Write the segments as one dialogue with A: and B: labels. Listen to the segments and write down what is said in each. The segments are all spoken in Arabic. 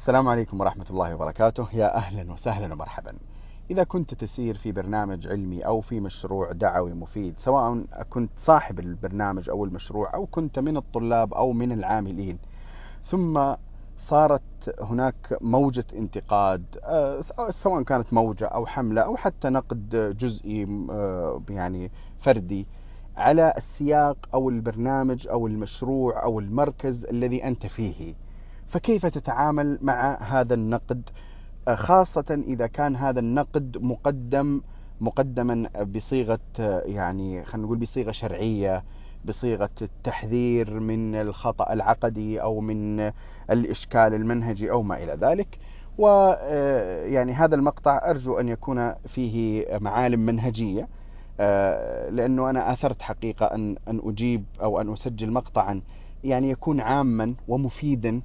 A: السلام عليكم ورحمة الله وبركاته. يا أهلا وسهلا ومرحبا. إذا كنت تسير في برنامج علمي أو في مشروع دعوي مفيد، سواء كنت صاحب البرنامج أو المشروع أو كنت من الطلاب أو من العاملين، ثم صارت هناك موجة انتقاد، سواء كانت موجة أو حملة أو حتى نقد جزئي يعني فردي على السياق أو البرنامج أو المشروع أو المركز الذي أنت فيه، فكيف تتعامل مع هذا النقد؟ خاصة إذا كان هذا النقد مقدما بصيغة، يعني خلينا نقول بصيغة شرعية، بصيغة التحذير من الخطأ العقدي أو من الإشكال المنهجي أو ما إلى ذلك. ويعني هذا المقطع أرجو أن يكون فيه معالم منهجية، لأنه أنا آثرت حقيقة أن أجيب أو أن أسجل مقطعا يعني يكون عاما ومفيدا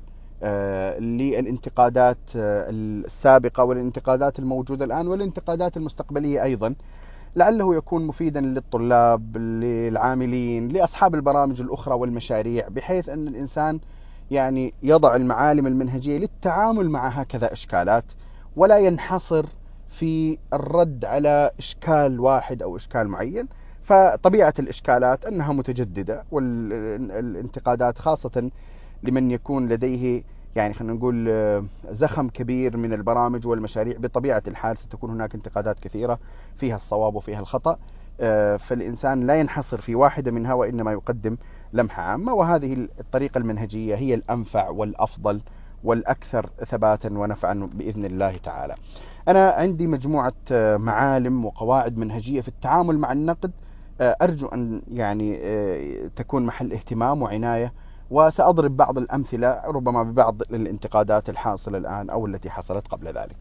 A: للانتقادات السابقة والانتقادات الموجودة الآن والانتقادات المستقبلية أيضا، لعله يكون مفيدا للطلاب، للعاملين، لأصحاب البرامج الأخرى والمشاريع، بحيث أن الإنسان يعني يضع المعالم المنهجية للتعامل مع هكذا إشكالات، ولا ينحصر في الرد على إشكال واحد أو إشكال معين. فطبيعة الإشكالات أنها متجددة، والانتقادات خاصة لمن يكون لديه يعني خلينا نقول زخم كبير من البرامج والمشاريع، بطبيعة الحال ستكون هناك انتقادات كثيرة فيها الصواب وفيها الخطأ، فالإنسان لا ينحصر في واحدة منها وإنما يقدم لمحة عامة، وهذه الطريقة المنهجية هي الأنفع والأفضل والأكثر ثباتا ونفعا بإذن الله تعالى. أنا عندي مجموعة معالم وقواعد منهجية في التعامل مع النقد، أرجو أن يعني تكون محل اهتمام وعناية، وسأضرب بعض الأمثلة ربما ببعض الانتقادات الحاصلة الآن أو التي حصلت قبل ذلك.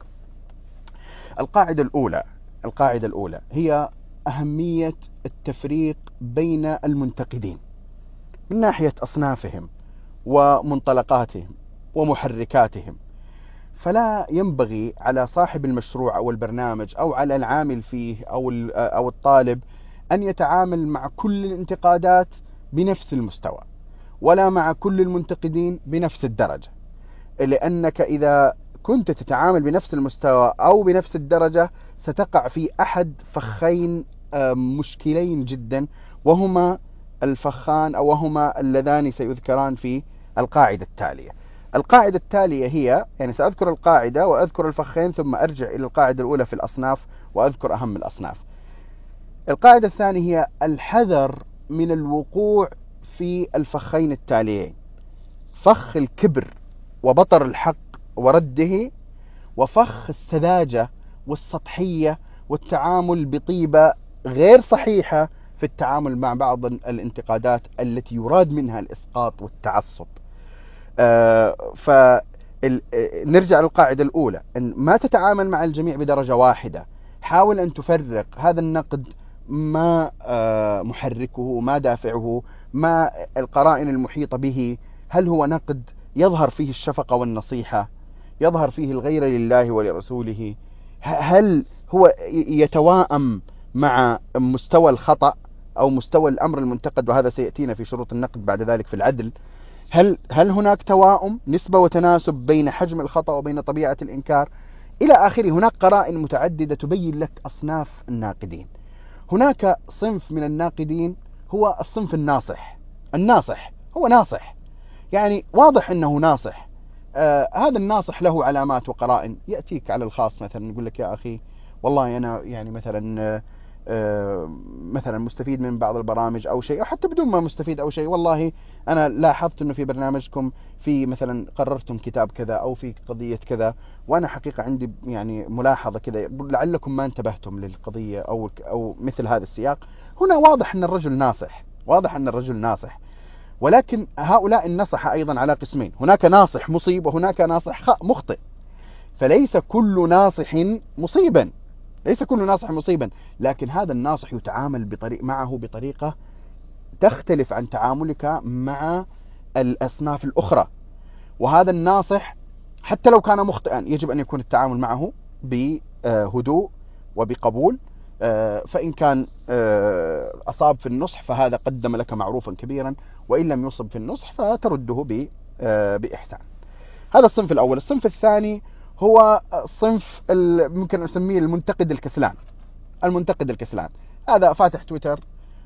A: القاعدة الأولى هي أهمية التفريق بين المنتقدين من ناحية أصنافهم ومنطلقاتهم ومحركاتهم. فلا ينبغي على صاحب المشروع أو البرنامج أو على العامل فيه أو الطالب أن يتعامل مع كل الانتقادات بنفس المستوى، ولا مع كل المنتقدين بنفس الدرجة، لأنك إذا كنت تتعامل بنفس المستوى أو بنفس الدرجة ستقع في أحد فخين مشكلين جدا، وهما الفخان أو وهما اللذان سيذكران في القاعدة التالية. القاعدة التالية هي، يعني سأذكر القاعدة وأذكر الفخين ثم أرجع إلى القاعدة الأولى في الأصناف وأذكر أهم الأصناف. القاعدة الثانية هي الحذر من الوقوع في الفخين التاليين: فخ الكبر وبطر الحق ورده، وفخ السذاجة والسطحية والتعامل بطيبة غير صحيحة في التعامل مع بعض الانتقادات التي يراد منها الإسقاط والتعصب. فنرجع للقاعدة الأولى، أن ما تتعامل مع الجميع بدرجة واحدة. حاول أن تفرق هذا النقد ما محركه، ما دافعه، ما القرائن المحيطة به. هل هو نقد يظهر فيه الشفقة والنصيحة، يظهر فيه الغيرة لله ولرسوله؟ هل هو يتواءم مع مستوى الخطأ أو مستوى الأمر المنتقد؟ وهذا سيأتينا في شروط النقد بعد ذلك في العدل. هل هناك توائم، نسبة وتناسب بين حجم الخطأ وبين طبيعة الإنكار إلى آخره؟ هناك قرائن متعددة تبين لك أصناف الناقدين. هناك صنف من الناقدين هو الصنف الناصح هو ناصح، يعني واضح أنه ناصح. هذا الناصح له علامات وقرائن، يأتيك على الخاص مثلا يقول لك: يا أخي والله أنا يعني مثلا مستفيد من بعض البرامج أو شيء، أو حتى بدون ما مستفيد أو شيء، والله أنا لاحظت أنه في برنامجكم في مثلا قررتم كتاب كذا أو في قضية كذا، وأنا حقيقة عندي يعني ملاحظة كذا، لعلكم ما انتبهتم للقضية أو مثل هذا السياق. هنا واضح أن الرجل ناصح، ولكن هؤلاء النصح أيضا على قسمين: هناك ناصح مصيب وهناك ناصح مخطئ. فليس كل ناصح مصيبا، لكن هذا الناصح يتعامل معه بطريقة تختلف عن تعاملك مع الأصناف الأخرى. وهذا الناصح حتى لو كان مخطئا يجب أن يكون التعامل معه بهدوء وبقبول. فإن كان أصاب في النصح فهذا قدم لك معروفا كبيرا، وإن لم يصب في النصح فترده بإحسان. هذا الصنف الأول. الصنف الثاني هو صنف ممكن نسميه المنتقد الكسلان. المنتقد الكسلان هذا فاتح تويتر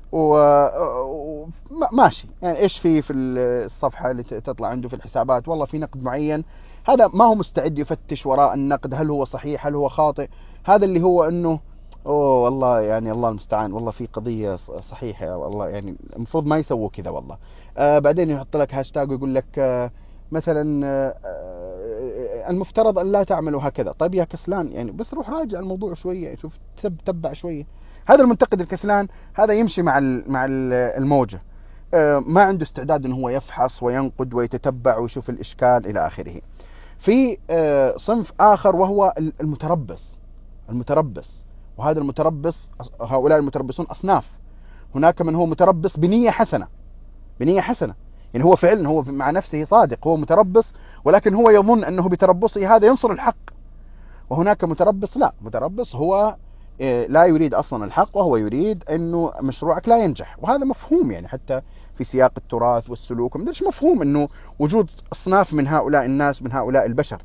A: وماشي، يعني ايش في الصفحة اللي تطلع عنده في الحسابات، والله في نقد معين، هذا ما هو مستعد يفتش وراء النقد هل هو صحيح هل هو خاطئ. هذا اللي هو انه اوه والله يعني الله المستعان، والله في قضية صحيحة، والله يعني المفروض ما يسووا كذا والله. بعدين يحط لك هاشتاج ويقول لك مثلا المفترض ان لا تعملوا هكذا. طيب يا كسلان يعني بس روح راجع الموضوع شوية، شوف تبع شوية. هذا المنتقد الكسلان هذا يمشي مع الموجة، ما عنده استعداد انه هو يفحص وينقد ويتتبع ويشوف الاشكال الى اخره. في صنف اخر وهو المتربص. وهذا المتربص، هؤلاء المتربصون اصناف. هناك من هو متربص بنية حسنة، يعني هو فعلا هو مع نفسه صادق، هو متربص ولكن هو يظن انه بتربصه هذا ينصر الحق. وهناك متربص لا، متربص هو لا يريد اصلا الحق، وهو يريد انه مشروعك لا ينجح. وهذا مفهوم يعني حتى في سياق التراث والسلوك، مش مفهوم انه وجود اصناف من هؤلاء الناس، من هؤلاء البشر.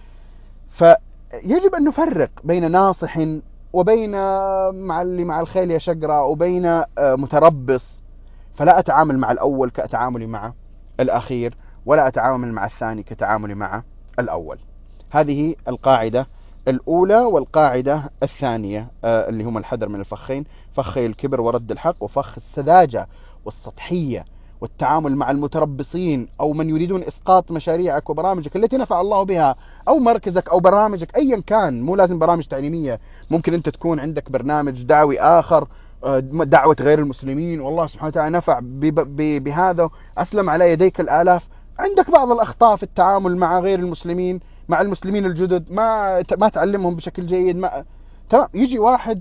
A: فيجب ان نفرق بين ناصح وبين مع الخيل يا شقرة، وبين متربص. فلا أتعامل مع الأول كأتعاملي مع الأخير، ولا أتعامل مع الثاني كتعاملي مع الأول. هذه القاعدة الأولى. والقاعدة الثانية اللي هم الحذر من الفخين، فخي الكبر ورد الحق، وفخ السذاجة والسطحية والتعامل مع المتربصين أو من يريدون إسقاط مشاريعك وبرامجك التي نفع الله بها، أو مركزك أو برامجك أيا كان. مو لازم برامج تعليمية، ممكن أنت تكون عندك برنامج دعوي آخر، دعوة غير المسلمين، والله سبحانه وتعالى نفع بهذا، أسلم على يديك الآلاف. عندك بعض الأخطاء في التعامل مع غير المسلمين، مع المسلمين الجدد، ما تعلمهم بشكل جيد، تمام. يجي واحد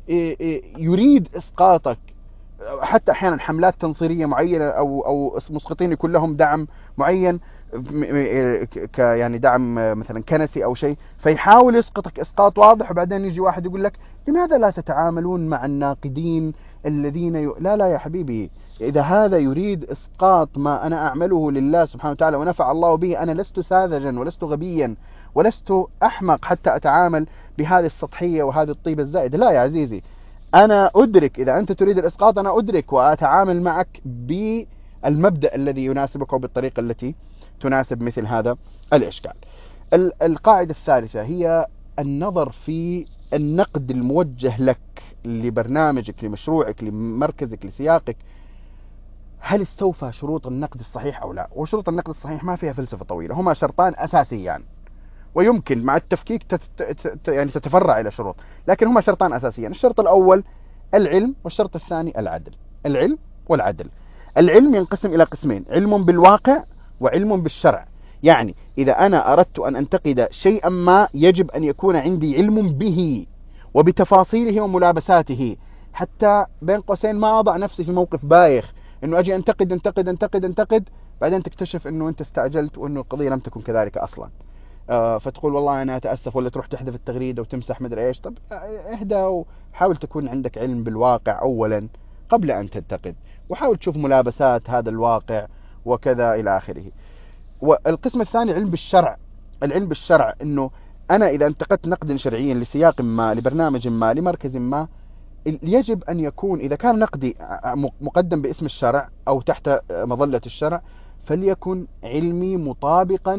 A: يريد إسقاطك، حتى أحيانا حملات تنصيرية معينة أو مسقطين يكون لهم دعم معين، يعني دعم مثلا كنسي أو شيء، فيحاول يسقطك إسقاط واضح. وبعدين يجي واحد يقول لك لماذا لا تتعاملون مع الناقدين الذين لا يا حبيبي، إذا هذا يريد إسقاط ما أنا أعمله لله سبحانه وتعالى ونفع الله به، أنا لست ساذجا ولست غبيا ولست أحمق حتى أتعامل بهذه السطحية وهذه الطيبة الزائدة. لا يا عزيزي، أنا أدرك إذا أنت تريد الإسقاط، أنا أدرك وأتعامل معك بالمبدأ الذي يناسبك وبالطريقة التي تناسب مثل هذا الإشكال. القاعدة الثالثة هي النظر في النقد الموجه لك لبرنامجك، لمشروعك، لمركزك، لسياقك، هل استوفى شروط النقد الصحيح أو لا. وشروط النقد الصحيح ما فيها فلسفة طويلة، هما شرطان أساسيان، ويمكن مع التفكيك يعني تتفرع إلى شروط، لكن هما شرطان أساسيان. الشرط الأول العلم، والشرط الثاني العدل. العلم والعدل. العلم ينقسم إلى قسمين: علم بالواقع وعلم بالشرع. يعني إذا أنا أردت أن أنتقد شيئا ما، يجب أن يكون عندي علم به وبتفاصيله وملابساته، حتى بين قوسين ما أضع نفسي في موقف بايخ أنه أجي أنتقد أنتقد أنتقد أنتقد، بعدين تكتشف أنه أنت استعجلت وأنه القضية لم تكن كذلك أصلا، فتقول والله أنا أتأسف، ولا تروح تحذف التغريدة وتمسح مدري إيش. طب اهدى وحاول تكون عندك علم بالواقع أولا قبل أن تنتقد، وحاول تشوف ملابسات هذا الواقع وكذا إلى آخره. والقسم الثاني علم بالشرع. العلم بالشرع أنه أنا إذا انتقدت نقدا شرعيا لسياق ما، لبرنامج ما، لمركز ما، يجب أن يكون إذا كان نقدي مقدم باسم الشرع أو تحت مظلة الشرع، فليكن علمي مطابقا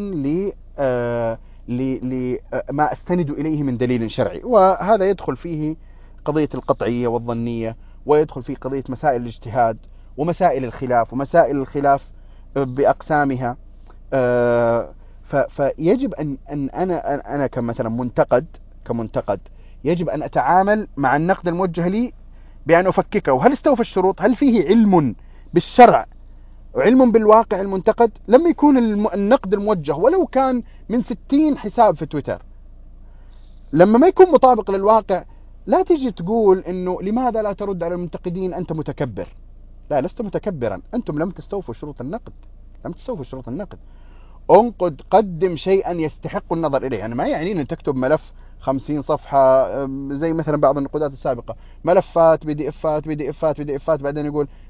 A: لما أستند إليه من دليل شرعي. وهذا يدخل فيه قضية القطعية والظنية، ويدخل فيه قضية مسائل الاجتهاد ومسائل الخلاف ومسائل الخلاف بأقسامها. فيجب أن أنا كمثلا كمنتقد يجب أن أتعامل مع النقد الموجه لي بأن أفككه. وهل استوفى الشروط؟ هل فيه علم بالشرع وعلم بالواقع المنتقد؟ لما يكون النقد الموجه ولو كان من 60 حساب في تويتر، لما ما يكون مطابق للواقع، لا تجي تقول إنه لماذا لا ترد على المنتقدين، أنت متكبر. لا، لست متكبرا، أنتم لم تستوفوا شروط النقد، لم تستوفوا شروط النقد. انقد، قدم شيئا يستحق النظر إليه. أنا ما يعني أن تكتب ملف 50 صفحة زي مثلا بعض النقودات السابقة، ملفات PDF بعدين يقول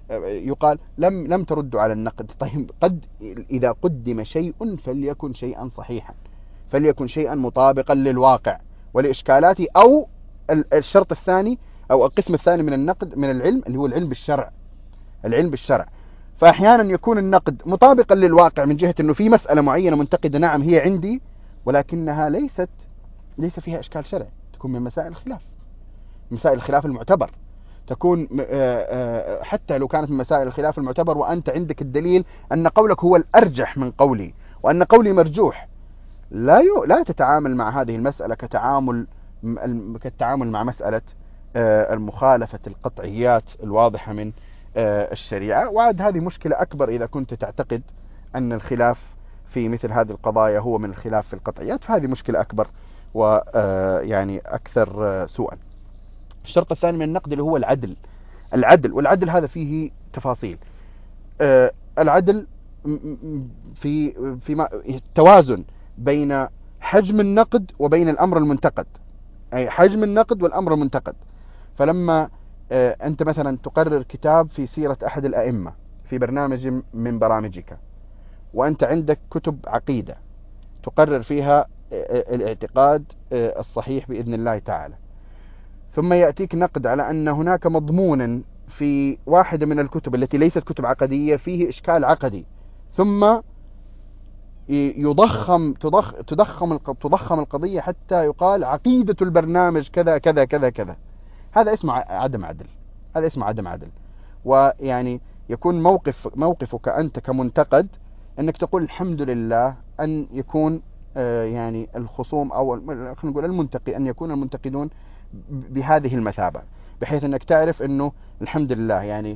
A: يقال لم تردوا على النقد. طيب قد إذا قدم شيء فليكن شيئا صحيحا، فليكن شيئا مطابقا للواقع ولإشكالاته، أو الشرط الثاني أو القسم الثاني من النقد من العلم اللي هو العلم بالشرع. العلم بالشرع. فأحيانا يكون النقد مطابقا للواقع من جهة أنه في مسألة معينة منتقدة، نعم هي عندي، ولكنها ليس فيها إشكال شرعي، تكون من مسائل الخلاف، مسائل الخلاف المعتبر، تكون حتى لو كانت من مسائل الخلاف المعتبر وأنت عندك الدليل أن قولك هو الأرجح من قولي وأن قولي مرجوح، لا تتعامل مع هذه المسألة كالتعامل مع مسألة المخالفة القطعيات الواضحة من الشريعة. وعاد هذه مشكلة أكبر إذا كنت تعتقد أن الخلاف في مثل هذه القضايا هو من الخلاف في القطعيات، فهذه مشكلة أكبر ويعني أكثر سوءا. الشرط الثاني من النقد اللي هو العدل، والعدل هذا فيه تفاصيل. العدل في التوازن بين حجم النقد وبين الأمر المنتقد، أي حجم النقد والأمر المنتقد. فلما أنت مثلا تقرر كتاب في سيرة أحد الأئمة في برنامج من برامجك، وأنت عندك كتب عقيدة تقرر فيها الاعتقاد الصحيح بإذن الله تعالى، ثم يأتيك نقد على أن هناك مضمونا في واحدة من الكتب التي ليست كتب عقدية فيه إشكال عقدي، ثم تضخم القضية حتى يقال عقيدة البرنامج كذا كذا كذا كذا. هذا اسمه عدم عدل، هذا اسمه عدم عدل. ويعني يكون موقفك أنت كمنتقد أنك تقول الحمد لله أن يكون يعني الخصوم أو خلينا نقول المنتقي أن يكون المنتقدون بهذه المثابة، بحيث أنك تعرف أنه الحمد لله يعني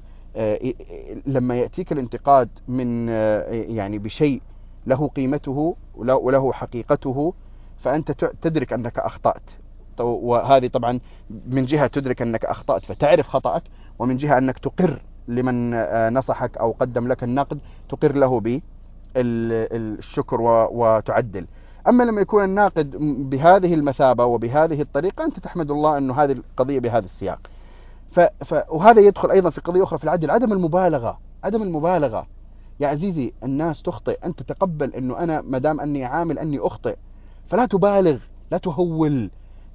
A: لما يأتيك الانتقاد من يعني بشيء له قيمته وله حقيقته، فأنت تدرك أنك أخطأت. وهذه طبعا من جهة تدرك أنك أخطأت فتعرف خطأك، ومن جهة أنك تقر لمن نصحك أو قدم لك النقد تقر له بالشكر وتعدل. أما لما يكون الناقد بهذه المثابة وبهذه الطريقة أنت تحمد الله أنه هذه القضية بهذا السياق. وهذا يدخل أيضا في قضية أخرى في العدل، عدم المبالغة. يا عزيزي الناس تخطئ، أنت تقبل أنه أنا مدام أني عامل أني أخطئ، فلا تبالغ، لا تهول،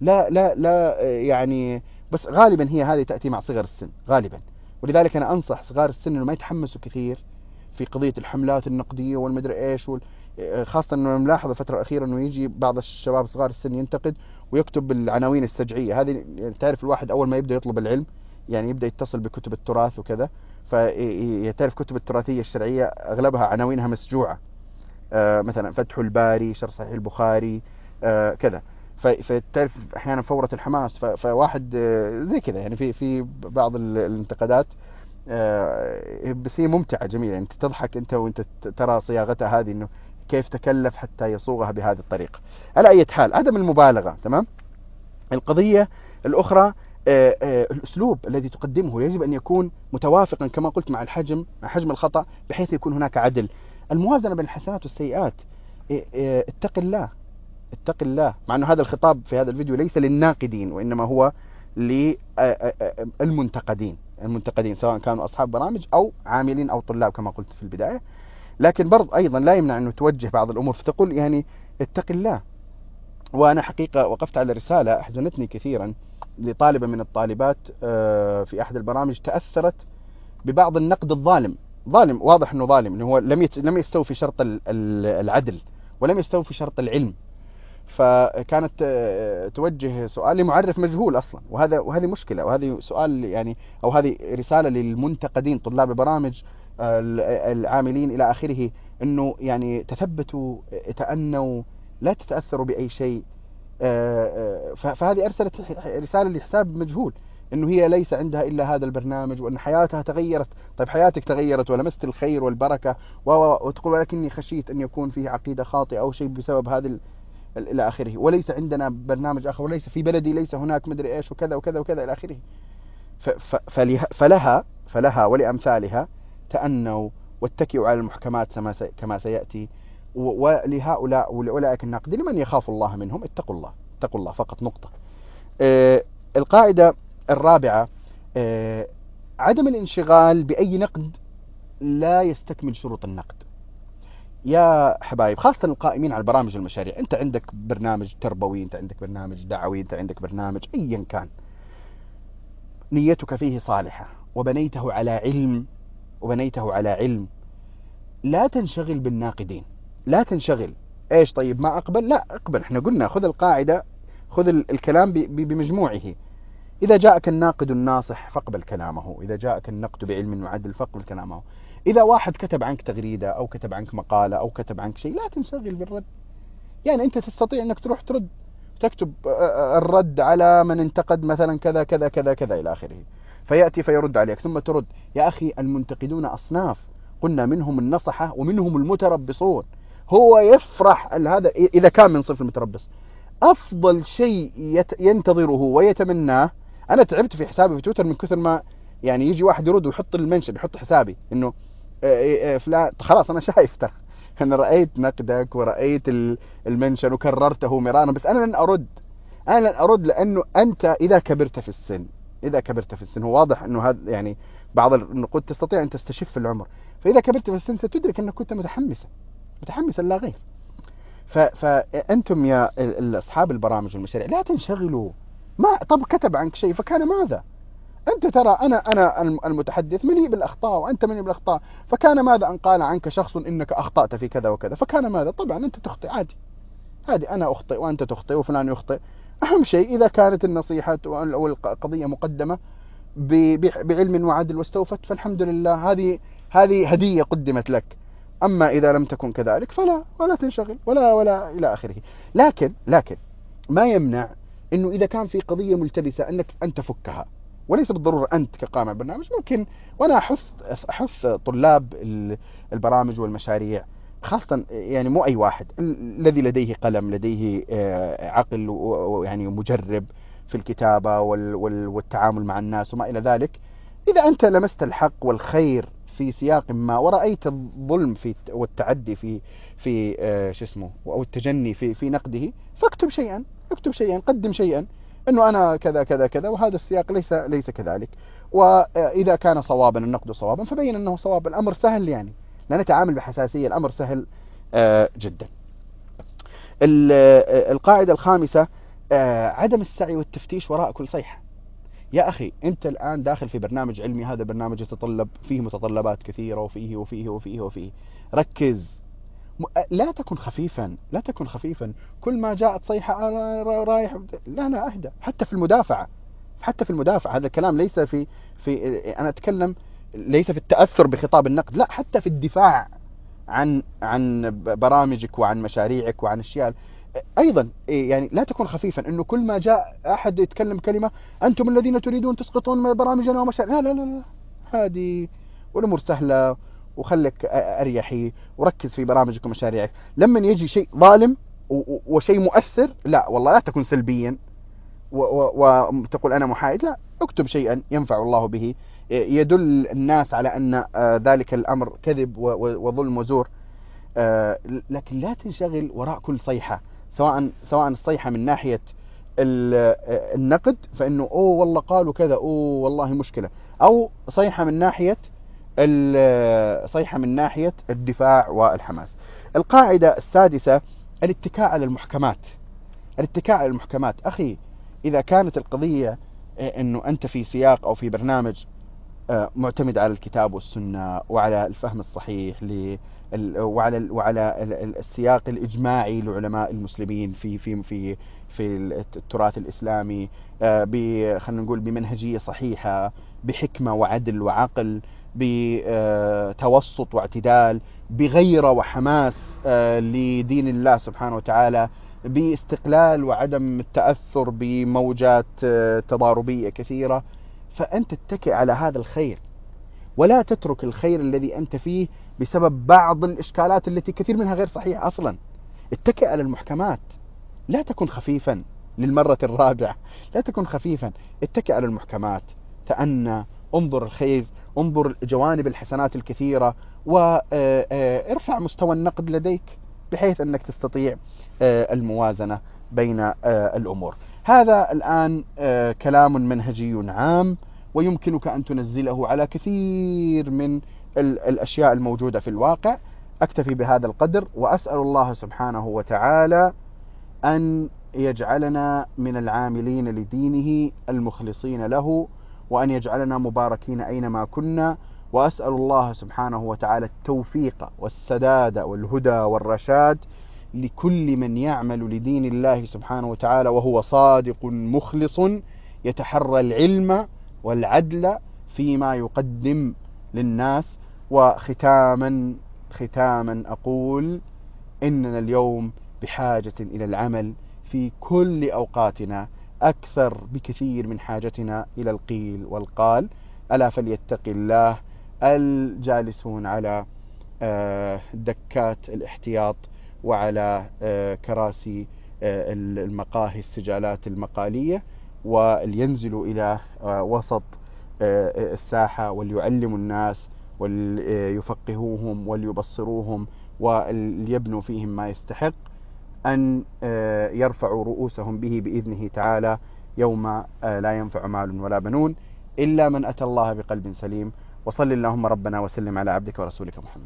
A: لا يعني. بس غالبا هي هذه تأتي مع صغر السن غالبا، ولذلك أنا أنصح صغار السن أنه ما يتحمسوا كثير في قضية الحملات النقدية والمدري إيش خاصة أنه ملاحظ الفترة الأخيرة أنه يجي بعض الشباب صغار السن ينتقد ويكتب بالعناوين السجعية هذه. تعرف الواحد أول ما يبدأ يطلب العلم يعني يبدأ يتصل بكتب التراث وكذا، فتعرف كتب التراثية الشرعية أغلبها عناوينها مسجوعة، مثلا فتح الباري، شرح صحيح البخاري، كذا. فتعرف أحيانا فورة الحماس، فواحد زي كذا يعني في بعض الانتقادات بس هي ممتعة جميلة، يعني تضحك أنت وأنت ترى صياغتها هذه، إنه كيف تكلف حتى يصوغها بهذه الطريقة. على أي حال عدم المبالغة. تمام. القضية الأخرى الأسلوب الذي تقدمه يجب أن يكون متوافقا كما قلت مع حجم الخطأ، بحيث يكون هناك عدل. الموازنة بين الحسنات والسيئات. اتق الله، مع أنه هذا الخطاب في هذا الفيديو ليس للناقدين وإنما هو للمنتقدين، سواء كانوا أصحاب برامج أو عاملين أو طلاب كما قلت في البداية. لكن برضو أيضا لا يمنع أنه توجه بعض الأمور فتقول يعني اتق الله. وأنا حقيقة وقفت على رسالة أحزنتني كثيرا لطالبة من الطالبات في أحد البرامج تأثرت ببعض النقد الظالم، واضح أنه ظالم، أنه هو لم يستوفي شرط العدل ولم يستوفي شرط العلم. فكانت توجه سؤال لمعرف مجهول أصلا، وهذه مشكلة، وهذه سؤال يعني أو هذه رسالة للمنتقدين طلاب برامج العاملين إلى آخره، أنه يعني تثبتوا، تأنوا، لا تتأثروا بأي شيء. فهذه أرسلت رسالة لحساب مجهول، أنه هي ليس عندها إلا هذا البرنامج وأن حياتها تغيرت. طيب حياتك تغيرت ولمست الخير والبركة وتقول ولكني خشيت أن يكون فيه عقيدة خاطئة أو شيء بسبب هذا إلى آخره، وليس عندنا برنامج آخر، وليس في بلدي ليس هناك مدري إيش وكذا وكذا وكذا إلى آخره. فلها ولأمثالها تأنوا واتكئوا على المحكمات كما سيأتي. ولهؤلاء ولأولئك الناقدين من يخاف الله منهم اتقوا الله فقط، نقطة. القاعدة الرابعة عدم الانشغال بأي نقد لا يستكمل شروط النقد. يا حبايب، خاصة القائمين على البرامج والمشاريع، أنت عندك برنامج تربوي، أنت عندك برنامج دعوي، أنت عندك برنامج أيا كان، نيتك فيه صالحة وبنيته على علم، لا تنشغل بالناقدين، لا تنشغل. ايش طيب ما اقبل؟ لا اقبل. احنا قلنا خذ القاعدة، خذ الكلام بمجموعه. إذا جاءك الناقد الناصح فاقبل كلامه، إذا جاءك النقد بعلم وعدل فاقبل كلامه. إذا واحد كتب عنك تغريدة أو كتب عنك مقالة أو كتب عنك شيء، لا تنشغل بالرد. يعني أنت تستطيع أنك تروح ترد، تكتب الرد على من انتقد مثلا كذا كذا كذا كذا إلى آخره، فيأتي فيرد عليك ثم ترد. يا أخي المنتقدون أصناف، قلنا منهم النصحة ومنهم المتربصون. هو يفرح هذا إذا كان من صنف المتربص. أفضل شيء ينتظره ويتمناه، أنا تعبت في حسابي في تويتر من كثر ما يعني يجي واحد يرد ويحط المنشن، يحط حسابي إنه فلان، خلاص أنا شايف ترى، أنا رأيت نقدك ورأيت المنشن وكررته مرارا، بس أنا لن أرد لأنه أنت إذا كبرت في السن، هو واضح أنه هذا يعني بعض النقود تستطيع أن تستشف العمر، فإذا كبرت في السن ستدرك أنك كنت متحمسا لا غير. فأنتم يا أصحاب البرامج والمشاريع لا تنشغلوا. ما طب كتب عنك شيء فكان ماذا؟ أنت ترى أنا المتحدث مليء بالأخطاء وأنت مليء بالأخطاء، فكان ماذا أن قال عنك شخص إنك أخطأت في كذا وكذا، فكان ماذا؟ طبعا أنت تخطئ عادي، أنا أخطئ وأنت تخطئ وفلان يخطئ. أهم شيء إذا كانت النصيحة أو القضية مقدمة بعلم وعدل واستوفت، فالحمد لله، هذه هدية قدمت لك. أما إذا لم تكن كذلك ولا تنشغل ولا إلى آخره. لكن ما يمنع أنه إذا كان في قضية ملتبسة أنك أنت تفكها، وليس بالضرورة أنت كقائم البرنامج، ممكن. وأنا أحث طلاب البرامج والمشاريع خاصة، يعني مو أي واحد، الذي لديه قلم، لديه عقل ويعني مجرب في الكتابة والتعامل مع الناس وما إلى ذلك. إذا أنت لمست الحق والخير في سياق ما ورأيت الظلم والتعدي في شو اسمه أو التجني في نقده، فاكتب شيئا، قدم شيئا انه انا كذا كذا كذا وهذا السياق ليس كذلك. واذا كان صوابا النقد صوابا فبين انه صواب. الامر سهل، يعني لا نتعامل بحساسية، الامر سهل جدا. القاعدة الخامسة عدم السعي والتفتيش وراء كل صيحة. يا أخي أنت الآن داخل في برنامج علمي، هذا برنامج يتطلب فيه متطلبات كثيرة وفيه. ركز، لا تكن خفيفا. كل ما جاءت صيحة أنا رايح، لا أهدى. حتى في المدافعة هذا الكلام ليس أنا أتكلم ليس في التأثر بخطاب النقد، لا، حتى في الدفاع عن برامجك وعن مشاريعك وعن أشياء أيضا. يعني لا تكن خفيفا، إنه كل ما جاء أحد يتكلم كلمة أنتم الذين تريدون تسقطون برامجنا ومشاريع، لا، هذه والأمور سهلة، وخلك أريحي وركز في برامجك ومشاريعك. لما يجي شيء ظالم وشيء مؤثر، لا والله لا تكن سلبيا وتقول أنا محايد، لا، اكتب شيئا ينفع الله به، يدل الناس على أن ذلك الأمر كذب وظلم وزور. لكن لا تنشغل وراء كل صيحة، سواء الصيحة من ناحية النقد فإنه والله قالوا كذا، والله مشكلة، أو صيحة من ناحية الدفاع والحماس. القاعدة السادسة الاتكاء على المحكمات. أخي، إذا كانت القضية أنه أنت في سياق أو في برنامج معتمد على الكتاب والسنة وعلى الفهم الصحيح وعلى السياق الإجماعي لعلماء المسلمين في التراث الإسلامي، خلينا نقول بمنهجية صحيحة، بحكمة وعدل وعقل، بتوسط واعتدال، بغيرة وحماس لدين الله سبحانه وتعالى، باستقلال وعدم التأثر بموجات تضاربية كثيرة، فأنت تتكئ على هذا الخير، ولا تترك الخير الذي أنت فيه بسبب بعض الإشكالات التي كثير منها غير صحيح أصلا. اتكئ على المحكمات، لا تكن خفيفا. للمرة الرابعة، لا تكن خفيفا، اتكئ على المحكمات، تأنى، انظر الخير، انظر جوانب الحسنات الكثيرة، وارفع مستوى النقد لديك بحيث أنك تستطيع الموازنة بين الأمور. هذا الآن كلام منهجي عام ويمكنك أن تنزله على كثير من الأشياء الموجودة في الواقع. أكتفي بهذا القدر، وأسأل الله سبحانه وتعالى أن يجعلنا من العاملين لدينه المخلصين له، وأن يجعلنا مباركين أينما كنا. وأسأل الله سبحانه وتعالى التوفيق والسداد والهدى والرشاد لكل من يعمل لدين الله سبحانه وتعالى وهو صادق مخلص يتحرى العلم والعدل فيما يقدم للناس. وختاما أقول إننا اليوم بحاجة إلى العمل في كل أوقاتنا أكثر بكثير من حاجتنا إلى القيل والقال. ألا فليتق الله الجالسون على دكات الاحتياط وعلى كراسي المقاهي السجالات المقالية، ولينزلوا إلى وسط الساحة وليعلموا الناس وليفقهوهم وليبصروهم وليبنوا فيهم ما يستحق أن يرفعوا رؤوسهم به بإذنه تعالى يوم لا ينفع مال ولا بنون إلا من أتى الله بقلب سليم. وصل اللهم ربنا وسلم على عبدك ورسولك محمد.